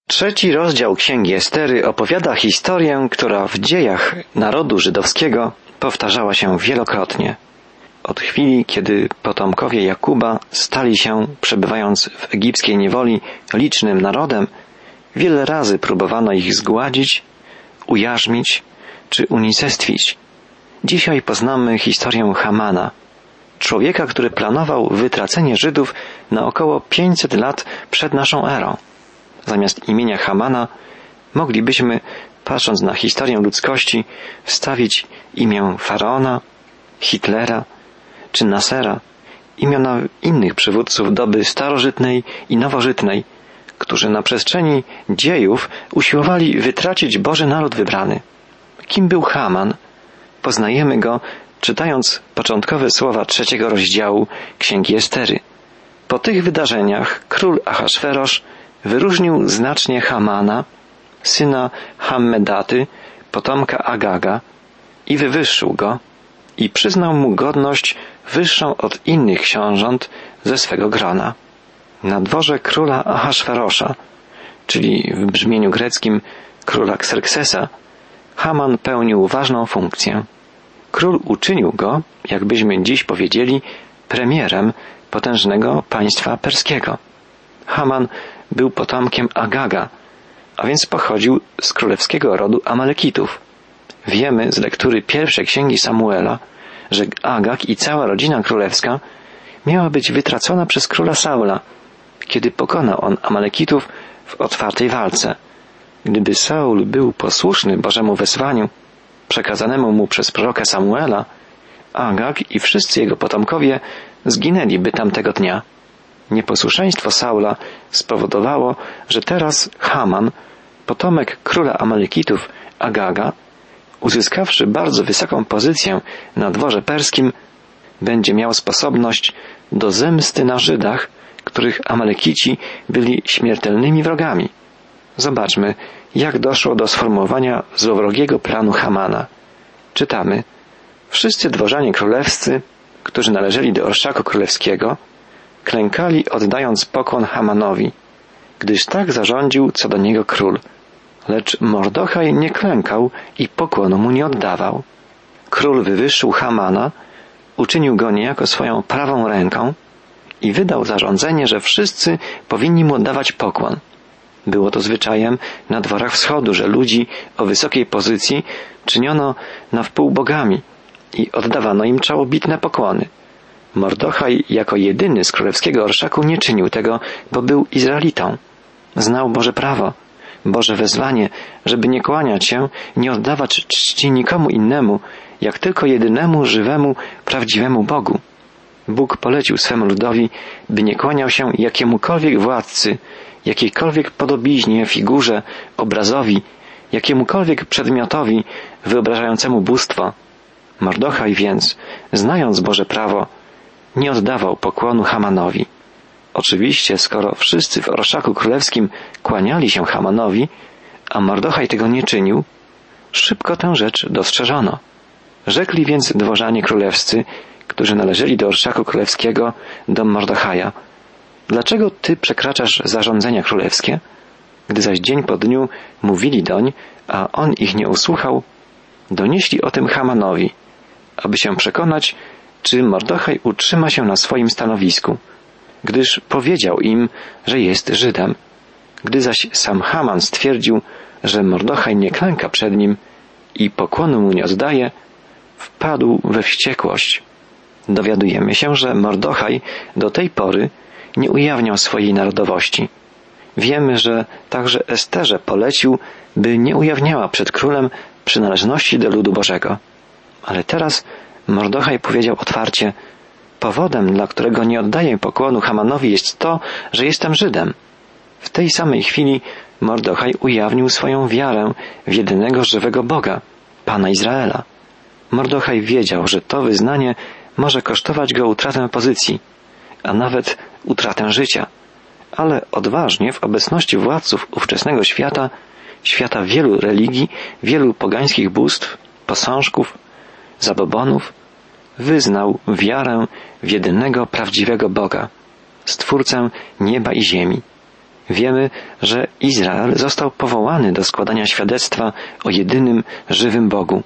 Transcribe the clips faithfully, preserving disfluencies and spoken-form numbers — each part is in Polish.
Trzeci rozdział Księgi Estery opowiada historię, która w dziejach narodu żydowskiego powtarzała się wielokrotnie. Od chwili, kiedy potomkowie Jakuba stali się, przebywając w egipskiej niewoli, licznym narodem, wiele razy próbowano ich zgładzić, ujarzmić czy unicestwić. Dzisiaj poznamy historię Hamana, człowieka, który planował wytracenie Żydów na około pięćset lat przed naszą erą. Zamiast imienia Hamana moglibyśmy, patrząc na historię ludzkości, wstawić imię Faraona, Hitlera czy Nasera, imiona innych przywódców doby starożytnej i nowożytnej, którzy na przestrzeni dziejów usiłowali wytracić Boży naród wybrany. Kim był Haman? Poznajemy go, czytając początkowe słowa trzeciego rozdziału Księgi Estery. Po tych wydarzeniach król Ahasferosz wyróżnił znacznie Hamana, syna Hammedaty, potomka Agaga, i wywyższył go i przyznał mu godność wyższą od innych książąt ze swego grona. Na dworze króla Ahasferosza, czyli w brzmieniu greckim króla Kserksesa, Haman pełnił ważną funkcję. Król uczynił go, jakbyśmy dziś powiedzieli, premierem potężnego państwa perskiego. Haman był potomkiem Agaga, a więc pochodził z królewskiego rodu Amalekitów. Wiemy z lektury pierwszej księgi Samuela, że Agag i cała rodzina królewska miała być wytracona przez króla Saula, kiedy pokonał on Amalekitów w otwartej walce. Gdyby Saul był posłuszny Bożemu wezwaniu przekazanemu mu przez proroka Samuela, Agag i wszyscy jego potomkowie zginęliby tamtego dnia. Nieposłuszeństwo Saula spowodowało, że teraz Haman, potomek króla Amalekitów Agaga, uzyskawszy bardzo wysoką pozycję na dworze perskim, będzie miał sposobność do zemsty na Żydach, których Amalekici byli śmiertelnymi wrogami. Zobaczmy, jak doszło do sformułowania złowrogiego planu Hamana. Czytamy: wszyscy dworzanie królewscy, którzy należeli do orszaku królewskiego, klękali, oddając pokłon Hamanowi, gdyż tak zarządził co do niego król. Lecz Mordochaj nie klękał i pokłonu mu nie oddawał. Król wywyższył Hamana, uczynił go niejako swoją prawą ręką i wydał zarządzenie, że wszyscy powinni mu oddawać pokłon. Było to zwyczajem na dworach wschodu, że ludzi o wysokiej pozycji czyniono na wpół bogami i oddawano im czołobitne pokłony. Mordochaj jako jedyny z królewskiego orszaku nie czynił tego, bo był Izraelitą. Znał Boże prawo, Boże wezwanie, żeby nie kłaniać się, nie oddawać czci nikomu innemu, jak tylko jedynemu, żywemu, prawdziwemu Bogu. Bóg polecił swemu ludowi, by nie kłaniał się jakiemukolwiek władcy, jakiejkolwiek podobiznie, figurze, obrazowi, jakiemukolwiek przedmiotowi wyobrażającemu bóstwo. Mordochaj więc, znając Boże prawo, nie oddawał pokłonu Hamanowi. Oczywiście, skoro wszyscy w orszaku królewskim kłaniali się Hamanowi, a Mordochaj tego nie czynił, szybko tę rzecz dostrzeżono. Rzekli więc dworzanie królewscy, którzy należeli do orszaku królewskiego, do Mordochaja: dlaczego ty przekraczasz zarządzenia królewskie? Gdy zaś dzień po dniu mówili doń, a on ich nie usłuchał, donieśli o tym Hamanowi, aby się przekonać, czy Mordochaj utrzyma się na swoim stanowisku, gdyż powiedział im, że jest Żydem. Gdy zaś sam Haman stwierdził, że Mordochaj nie klęka przed nim i pokłonu mu nie oddaje, wpadł we wściekłość. Dowiadujemy się, że Mordochaj do tej pory nie ujawniał swojej narodowości. Wiemy, że także Esterze polecił, by nie ujawniała przed królem przynależności do ludu Bożego. Ale teraz Mordochaj powiedział otwarcie: powodem, dla którego nie oddaję pokłonu Hamanowi, jest to, że jestem Żydem. W tej samej chwili Mordochaj ujawnił swoją wiarę w jedynego żywego Boga, Pana Izraela. Mordochaj wiedział, że to wyznanie może kosztować go utratę pozycji, a nawet utratę życia, ale odważnie w obecności władców ówczesnego świata, świata wielu religii, wielu pogańskich bóstw, posążków, zabobonów, wyznał wiarę w jedynego prawdziwego Boga, Stwórcę nieba i ziemi. Wiemy, że Izrael został powołany do składania świadectwa o jedynym, żywym Bogu.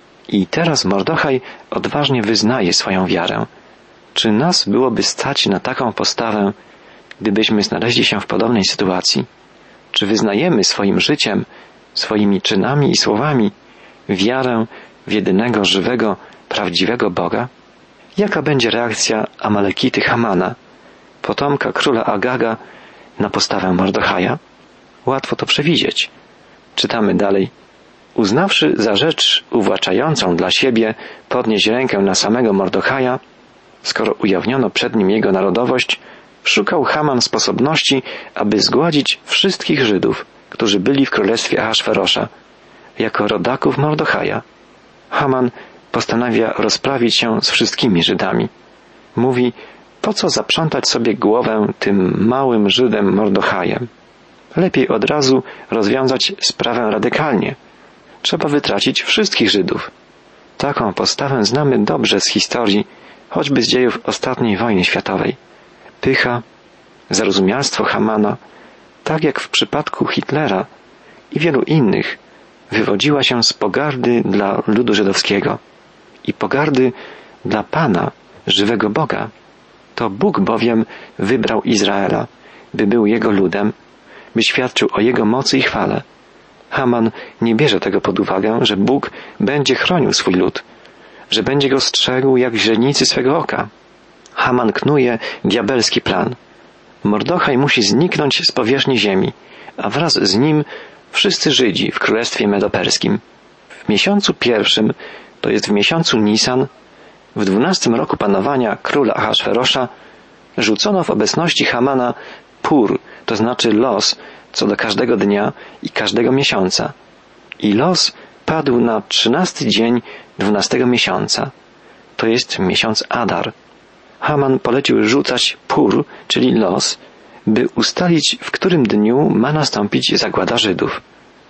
I teraz Mordochaj odważnie wyznaje swoją wiarę. Czy nas byłoby stać na taką postawę, gdybyśmy znaleźli się w podobnej sytuacji? Czy wyznajemy swoim życiem, swoimi czynami i słowami wiarę w jedynego, żywego, prawdziwego Boga? Jaka będzie reakcja Amalekity Hamana, potomka króla Agaga, na postawę Mordochaja? Łatwo to przewidzieć. Czytamy dalej. Uznawszy za rzecz uwłaczającą dla siebie podnieść rękę na samego Mordochaja, skoro ujawniono przed nim jego narodowość, szukał Haman sposobności, aby zgładzić wszystkich Żydów, którzy byli w królestwie Ahasferosza, jako rodaków Mordochaja. Haman postanawia rozprawić się z wszystkimi Żydami. Mówi, po co zaprzątać sobie głowę tym małym Żydem Mordochajem? Lepiej od razu rozwiązać sprawę radykalnie. Trzeba wytracić wszystkich Żydów. Taką postawę znamy dobrze z historii, choćby z dziejów ostatniej wojny światowej. Pycha, zarozumialstwo Hamana, tak jak w przypadku Hitlera i wielu innych, wywodziła się z pogardy dla ludu żydowskiego i pogardy dla Pana, żywego Boga. To Bóg bowiem wybrał Izraela, by był Jego ludem, by świadczył o Jego mocy i chwale. Haman nie bierze tego pod uwagę, że Bóg będzie chronił swój lud, że będzie go strzegł jak źrenicy swego oka. Haman knuje diabelski plan. Mordochaj musi zniknąć z powierzchni ziemi, a wraz z nim wszyscy Żydzi w królestwie medoperskim. W miesiącu pierwszym, to jest w miesiącu Nisan, w dwunastym roku panowania króla Ahasferosza, rzucono w obecności Hamana pur, to znaczy los, co do każdego dnia i każdego miesiąca. I los padł na trzynasty dzień dwunastego miesiąca, to jest miesiąc Adar. Haman polecił rzucać pur, czyli los, by ustalić, w którym dniu ma nastąpić zagłada Żydów.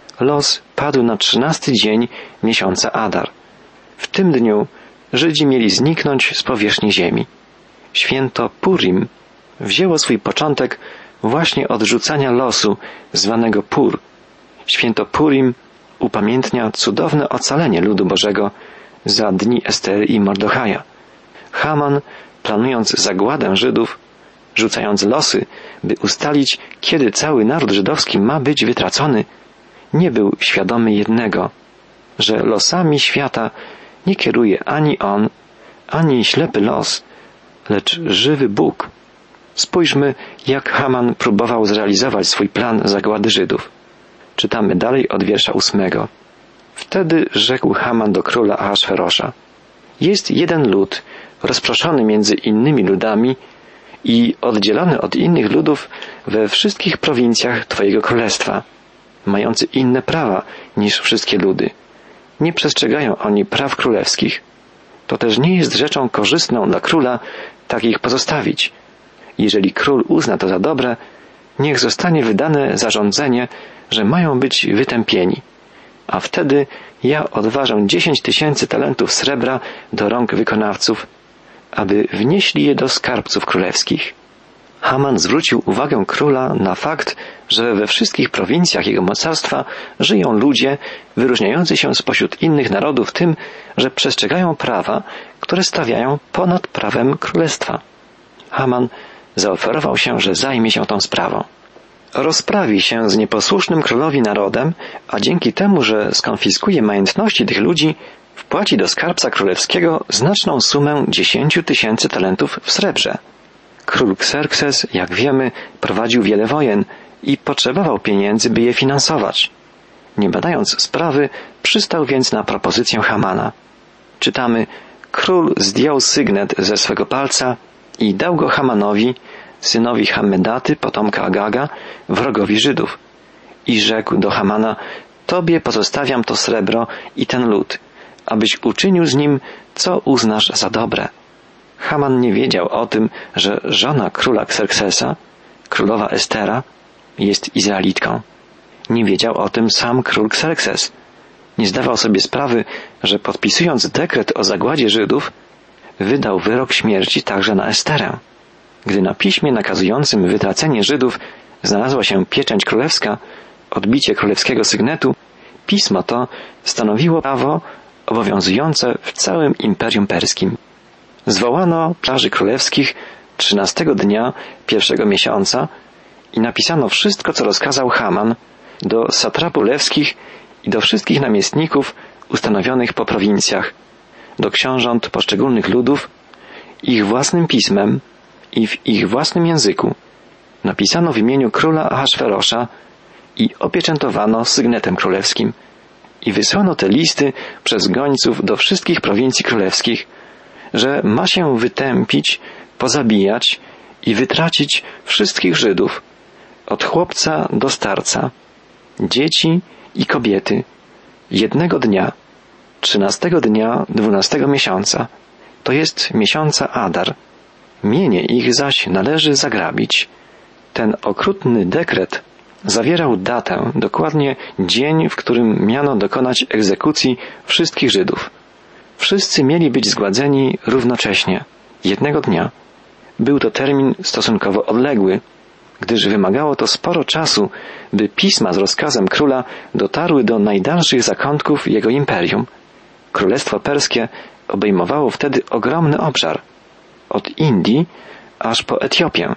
Los padł na trzynasty dzień miesiąca Adar. W tym dniu Żydzi mieli zniknąć z powierzchni ziemi. Święto Purim wzięło swój początek właśnie od rzucania losu, zwanego Pur. Święto Purim upamiętnia cudowne ocalenie ludu Bożego za dni Estery i Mordochaja. Haman, planując zagładę Żydów, rzucając losy, by ustalić, kiedy cały naród żydowski ma być wytracony, nie był świadomy jednego, że losami świata nie kieruje ani on, ani ślepy los, lecz żywy Bóg. Spójrzmy, jak Haman próbował zrealizować swój plan zagłady Żydów. Czytamy dalej od wiersza ósmego. Wtedy rzekł Haman do króla Ahasferosza: jest jeden lud, rozproszony między innymi ludami i oddzielony od innych ludów we wszystkich prowincjach Twojego królestwa, mający inne prawa niż wszystkie ludy. Nie przestrzegają oni praw królewskich. To też nie jest rzeczą korzystną dla króla tak ich pozostawić. Jeżeli król uzna to za dobre, niech zostanie wydane zarządzenie, że mają być wytępieni. A wtedy ja odważę dziesięć tysięcy talentów srebra do rąk wykonawców, aby wnieśli je do skarbców królewskich. Haman zwrócił uwagę króla na fakt, że we wszystkich prowincjach jego mocarstwa żyją ludzie wyróżniający się spośród innych narodów tym, że przestrzegają prawa, które stawiają ponad prawem królestwa. Haman zaoferował się, że zajmie się tą sprawą. Rozprawi się z nieposłusznym królowi narodem, a dzięki temu, że skonfiskuje majątności tych ludzi, wpłaci do skarbca królewskiego znaczną sumę dziesięciu tysięcy talentów w srebrze. Król Kserkses, jak wiemy, prowadził wiele wojen i potrzebował pieniędzy, by je finansować. Nie badając sprawy, przystał więc na propozycję Hamana. Czytamy: król zdjął sygnet ze swego palca i dał go Hamanowi, synowi Hammedaty, potomka Agaga, wrogowi Żydów. I rzekł do Hamana: Tobie pozostawiam to srebro i ten lud, abyś uczynił z nim, co uznasz za dobre. Haman nie wiedział o tym, że żona króla Kserksesa, królowa Estera, jest Izraelitką. Nie wiedział o tym sam król Kserkses. Nie zdawał sobie sprawy, że podpisując dekret o zagładzie Żydów, wydał wyrok śmierci także na Esterę. Gdy na piśmie nakazującym wytracenie Żydów znalazła się pieczęć królewska, odbicie królewskiego sygnetu, pismo to stanowiło prawo obowiązujące w całym Imperium Perskim. Zwołano plaży królewskich trzynastego dnia pierwszego miesiąca i napisano wszystko, co rozkazał Haman, do satrapów królewskich i do wszystkich namiestników ustanowionych po prowincjach, do książąt poszczególnych ludów, ich własnym pismem i w ich własnym języku. Napisano w imieniu króla Ahasferosza i opieczętowano sygnetem królewskim. I wysłano te listy przez gońców do wszystkich prowincji królewskich, że ma się wytępić, pozabijać i wytracić wszystkich Żydów, od chłopca do starca, dzieci i kobiety, jednego dnia, trzynastego dnia dwunastego miesiąca, to jest miesiąca Adar. Mienie ich zaś należy zagrabić. Ten okrutny dekret zawierał datę, dokładnie dzień, w którym miano dokonać egzekucji wszystkich Żydów. Wszyscy mieli być zgładzeni równocześnie, jednego dnia. Był to termin stosunkowo odległy, gdyż wymagało to sporo czasu, by pisma z rozkazem króla dotarły do najdalszych zakątków jego imperium. Królestwo Perskie obejmowało wtedy ogromny obszar, od Indii aż po Etiopię,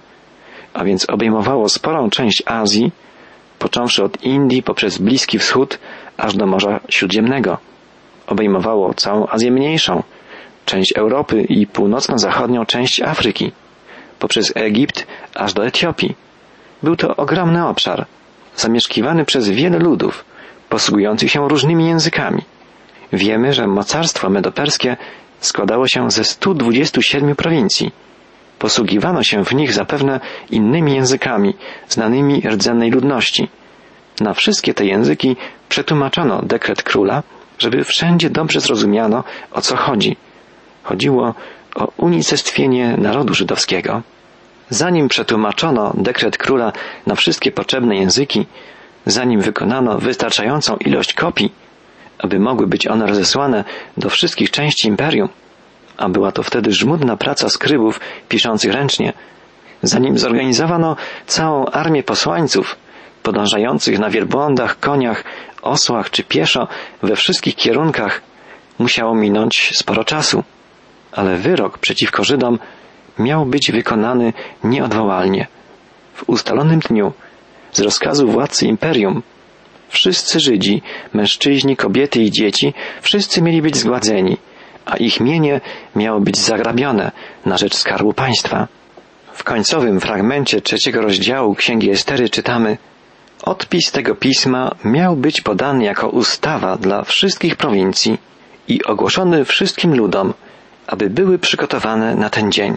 a więc obejmowało sporą część Azji, począwszy od Indii poprzez Bliski Wschód aż do Morza Śródziemnego. Obejmowało całą Azję Mniejszą, część Europy i północno-zachodnią część Afryki, poprzez Egipt aż do Etiopii. Był to ogromny obszar, zamieszkiwany przez wiele ludów, posługujących się różnymi językami. Wiemy, że mocarstwo medoperskie składało się ze stu dwudziestu siedmiu prowincji. Posługiwano się w nich zapewne innymi językami, znanymi rdzennej ludności. Na wszystkie te języki przetłumaczono dekret króla, żeby wszędzie dobrze zrozumiano, o co chodzi. Chodziło o unicestwienie narodu żydowskiego. Zanim przetłumaczono dekret króla na wszystkie potrzebne języki, zanim wykonano wystarczającą ilość kopii, aby mogły być one rozesłane do wszystkich części imperium, a była to wtedy żmudna praca skrybów piszących ręcznie, zanim zorganizowano całą armię posłańców, podążających na wielbłądach, koniach, osłach czy pieszo we wszystkich kierunkach, musiało minąć sporo czasu. Ale wyrok przeciwko Żydom miał być wykonany nieodwołalnie. W ustalonym dniu, z rozkazu władcy imperium, wszyscy Żydzi, mężczyźni, kobiety i dzieci, wszyscy mieli być zgładzeni, a ich mienie miało być zagrabione na rzecz skarbu państwa. W końcowym fragmencie trzeciego rozdziału Księgi Estery czytamy: odpis tego pisma miał być podany jako ustawa dla wszystkich prowincji i ogłoszony wszystkim ludom, aby były przygotowane na ten dzień.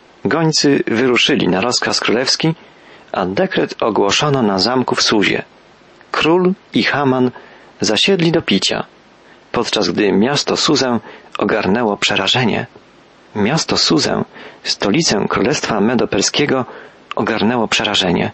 Gońcy wyruszyli na rozkaz królewski, a dekret ogłoszono na zamku w Suzie. Król i Haman zasiedli do picia, podczas gdy miasto Suzę ogarnęło przerażenie. Miasto Suzę, stolicę Królestwa Medoperskiego, ogarnęło przerażenie.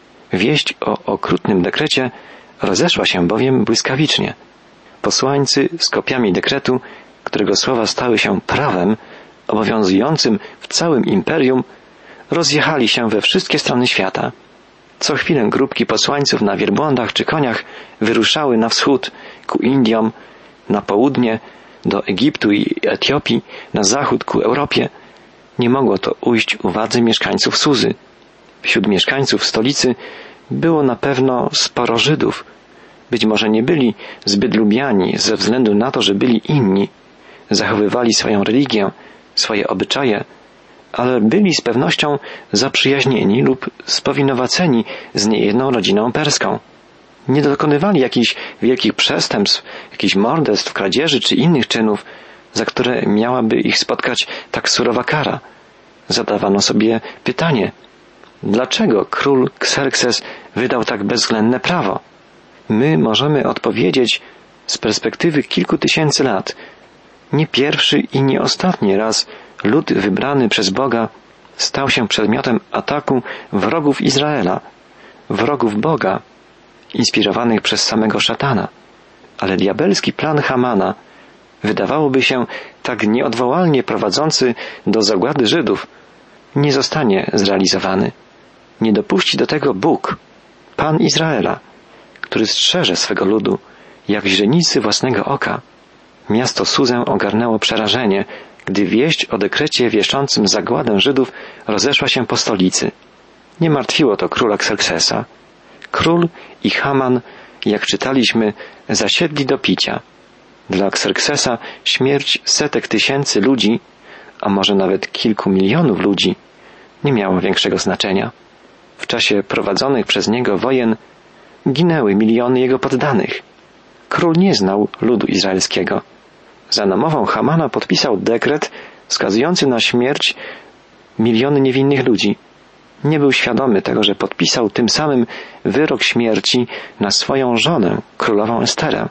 Wieść o okrutnym dekrecie rozeszła się bowiem błyskawicznie. Posłańcy z kopiami dekretu, którego słowa stały się prawem obowiązującym w całym imperium, rozjechali się we wszystkie strony świata. Co chwilę grupki posłańców na wielbłądach czy koniach wyruszały na wschód, ku Indiom, na południe, do Egiptu i Etiopii, na zachód, ku Europie. Nie mogło to ujść uwadze mieszkańców Suzy. Wśród mieszkańców stolicy było na pewno sporo Żydów. Być może nie byli zbyt lubiani ze względu na to, że byli inni, zachowywali swoją religię, swoje obyczaje, ale byli z pewnością zaprzyjaźnieni lub spowinowaceni z niejedną rodziną perską. Nie dokonywali jakichś wielkich przestępstw, jakichś morderstw, kradzieży czy innych czynów, za które miałaby ich spotkać tak surowa kara. Zadawano sobie pytanie, dlaczego król Kserkses wydał tak bezwzględne prawo? My możemy odpowiedzieć z perspektywy kilku tysięcy lat. Nie pierwszy i nie ostatni raz lud wybrany przez Boga stał się przedmiotem ataku wrogów Izraela, wrogów Boga, inspirowanych przez samego szatana. Ale diabelski plan Hamana, wydawałoby się tak nieodwołalnie prowadzący do zagłady Żydów, nie zostanie zrealizowany. nie dopuści do tego Bóg, Pan Izraela, który strzeże swego ludu jak źrenicy własnego oka. Miasto Suzę ogarnęło przerażenie, gdy wieść o dekrecie wieszczącym zagładę Żydów rozeszła się po stolicy. Nie martwiło to króla Kserksesa. Król i Haman, jak czytaliśmy, zasiedli do picia. Dla Kserksesa śmierć setek tysięcy ludzi, a może nawet kilku milionów ludzi, nie miało większego znaczenia. W czasie prowadzonych przez niego wojen ginęły miliony jego poddanych. Król nie znał ludu izraelskiego. Za namową Hamana podpisał dekret wskazujący na śmierć miliony niewinnych ludzi. Nie był świadomy tego, że podpisał tym samym wyrok śmierci na swoją żonę, królową Esterę.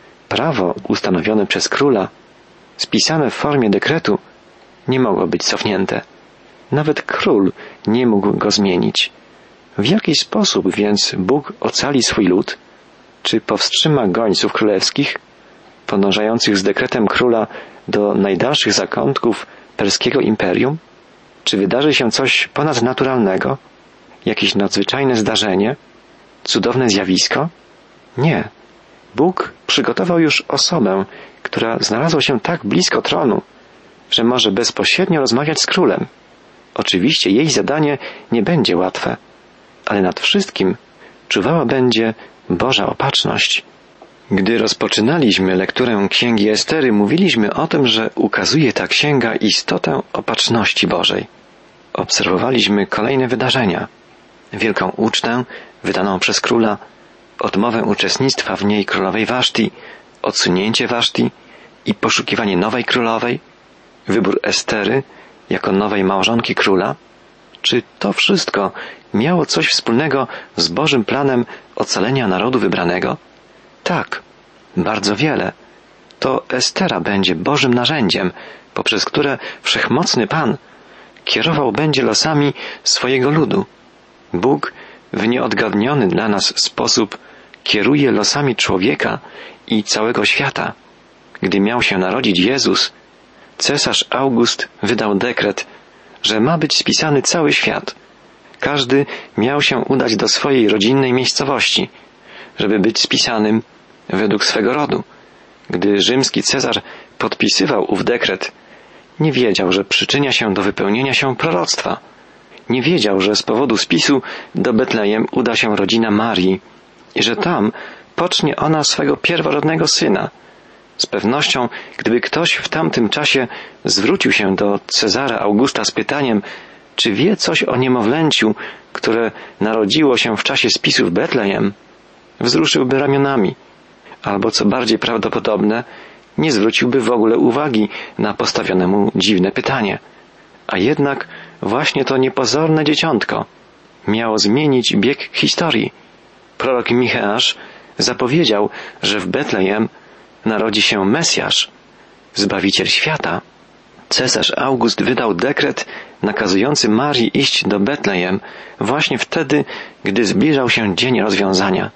Prawo ustanowione przez króla, spisane w formie dekretu, nie mogło być cofnięte. Nawet król nie mógł go zmienić. W jaki sposób więc Bóg ocali swój lud? Czy powstrzyma gońców królewskich, podążających z dekretem króla do najdalszych zakątków perskiego imperium? Czy wydarzy się coś ponadnaturalnego? Jakieś nadzwyczajne zdarzenie? Cudowne zjawisko? Nie. Bóg przygotował już osobę, która znalazła się tak blisko tronu, że może bezpośrednio rozmawiać z królem. Oczywiście jej zadanie nie będzie łatwe, ale nad wszystkim czuwała będzie Boża opatrzność. Gdy rozpoczynaliśmy lekturę Księgi Estery, mówiliśmy o tym, że ukazuje ta księga istotę opatrzności Bożej. Obserwowaliśmy kolejne wydarzenia. Wielką ucztę wydaną przez króla, odmowę uczestnictwa w niej królowej Waszti, odsunięcie Waszti i poszukiwanie nowej królowej, wybór Estery jako nowej małżonki króla. Czy to wszystko miało coś wspólnego z Bożym planem ocalenia narodu wybranego? Tak, bardzo wiele. To Estera będzie Bożym narzędziem, poprzez które Wszechmocny Pan kierował będzie losami swojego ludu. Bóg w nieodgadniony dla nas sposób kieruje losami człowieka i całego świata. Gdy miał się narodzić Jezus, cesarz August wydał dekret, że ma być spisany cały świat. Każdy miał się udać do swojej rodzinnej miejscowości, żeby być spisanym według swego rodu. Gdy rzymski cesarz podpisywał ów dekret, nie wiedział, że przyczynia się do wypełnienia się proroctwa. Nie wiedział, że z powodu spisu do Betlejem uda się rodzina Marii i że tam pocznie ona swego pierworodnego syna. Z pewnością, gdyby ktoś w tamtym czasie zwrócił się do Cezara Augusta z pytaniem, czy wie coś o niemowlęciu, które narodziło się w czasie spisu w Betlejem, wzruszyłby ramionami, albo co bardziej prawdopodobne, nie zwróciłby w ogóle uwagi na postawione mu dziwne pytanie. A jednak właśnie to niepozorne dzieciątko miało zmienić bieg historii. Prorok Micheasz zapowiedział, że w Betlejem narodzi się Mesjasz, Zbawiciel świata. Cesarz August wydał dekret nakazujący Marii iść do Betlejem właśnie wtedy, gdy zbliżał się dzień rozwiązania.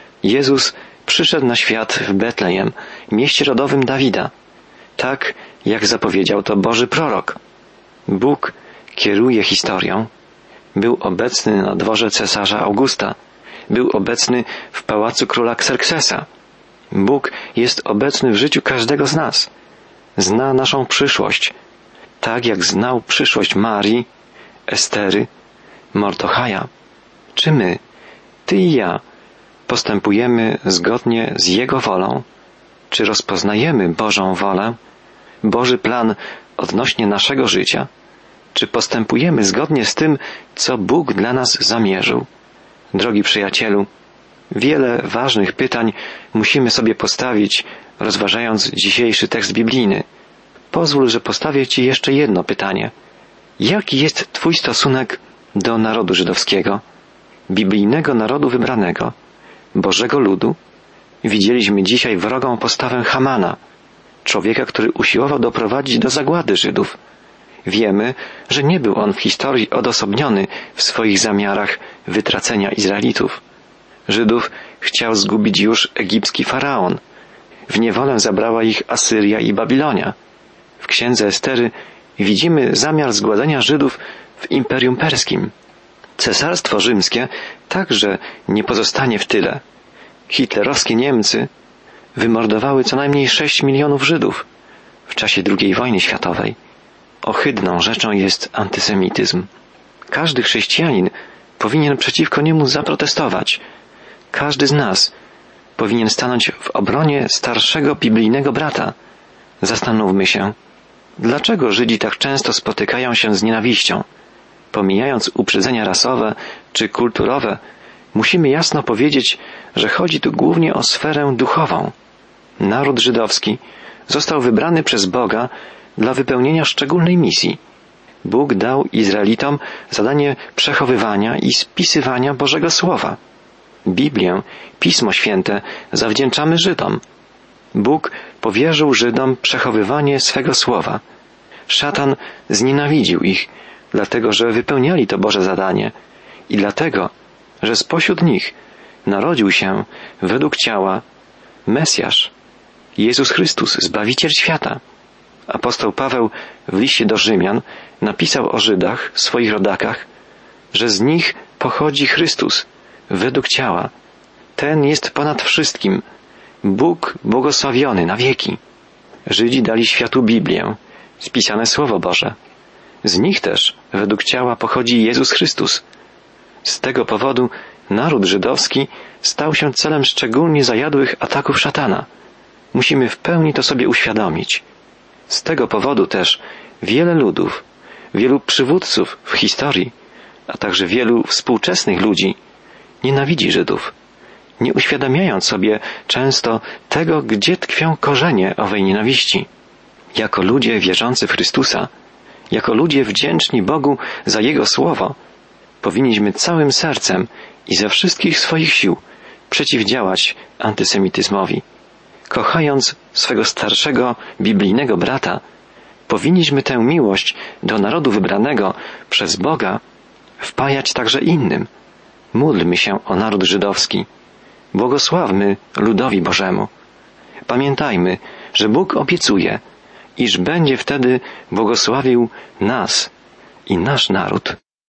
Jezus przyszedł na świat w Betlejem, mieście rodowym Dawida, tak jak zapowiedział to Boży prorok. Bóg kieruje historią. Był obecny na dworze cesarza Augusta. Był obecny w pałacu króla Kserksesa. Bóg jest obecny w życiu każdego z nas. Zna naszą przyszłość, tak jak znał przyszłość Marii, Estery, Mordechaja. Czy my, ty i ja, postępujemy zgodnie z Jego wolą? Czy rozpoznajemy Bożą wolę, Boży plan odnośnie naszego życia? Czy postępujemy zgodnie z tym, co Bóg dla nas zamierzył? Drogi przyjacielu, wiele ważnych pytań musimy sobie postawić, rozważając dzisiejszy tekst biblijny. Pozwól, że postawię Ci jeszcze jedno pytanie. Jaki jest Twój stosunek do narodu żydowskiego, biblijnego narodu wybranego, Bożego ludu? Widzieliśmy dzisiaj wrogą postawę Hamana, człowieka, który usiłował doprowadzić do zagłady Żydów. Wiemy, że nie był on w historii odosobniony w swoich zamiarach wytracenia Izraelitów. Żydów chciał zgubić już egipski faraon. W niewolę zabrała ich Asyria i Babilonia. W księdze Estery widzimy zamiar zgładzenia Żydów w Imperium Perskim. Cesarstwo rzymskie także nie pozostanie w tyle. Hitlerowskie Niemcy wymordowały co najmniej sześć milionów Żydów w czasie drugiej wojny światowej. Ohydną rzeczą jest antysemityzm. Każdy chrześcijanin powinien przeciwko niemu zaprotestować. Każdy z nas powinien stanąć w obronie starszego biblijnego brata. Zastanówmy się, dlaczego Żydzi tak często spotykają się z nienawiścią? Pomijając uprzedzenia rasowe czy kulturowe, musimy jasno powiedzieć, że chodzi tu głównie o sferę duchową. Naród żydowski został wybrany przez Boga dla wypełnienia szczególnej misji. Bóg dał Izraelitom zadanie przechowywania i spisywania Bożego Słowa. Biblię, Pismo Święte zawdzięczamy Żydom. Bóg powierzył Żydom przechowywanie swego Słowa. Szatan znienawidził ich, dlatego że wypełniali to Boże zadanie i dlatego, że spośród nich narodził się według ciała Mesjasz, Jezus Chrystus, Zbawiciel świata. Apostoł Paweł w liście do Rzymian napisał o Żydach, swoich rodakach, że z nich pochodzi Chrystus według ciała. Ten jest ponad wszystkim, Bóg błogosławiony na wieki. Żydzi dali światu Biblię, spisane Słowo Boże. Z nich też według ciała pochodzi Jezus Chrystus. Z tego powodu naród żydowski stał się celem szczególnie zajadłych ataków szatana. Musimy w pełni to sobie uświadomić. Z tego powodu też wiele ludów, wielu przywódców w historii, a także wielu współczesnych ludzi nienawidzi Żydów, nie uświadamiając sobie często tego, gdzie tkwią korzenie owej nienawiści. Jako ludzie wierzący w Chrystusa, jako ludzie wdzięczni Bogu za Jego Słowo, powinniśmy całym sercem i ze wszystkich swoich sił przeciwdziałać antysemityzmowi. Kochając swego starszego biblijnego brata, powinniśmy tę miłość do narodu wybranego przez Boga wpajać także innym. Módlmy się o naród żydowski. Błogosławmy ludowi Bożemu. Pamiętajmy, że Bóg obiecuje, iż będzie wtedy błogosławił nas i nasz naród.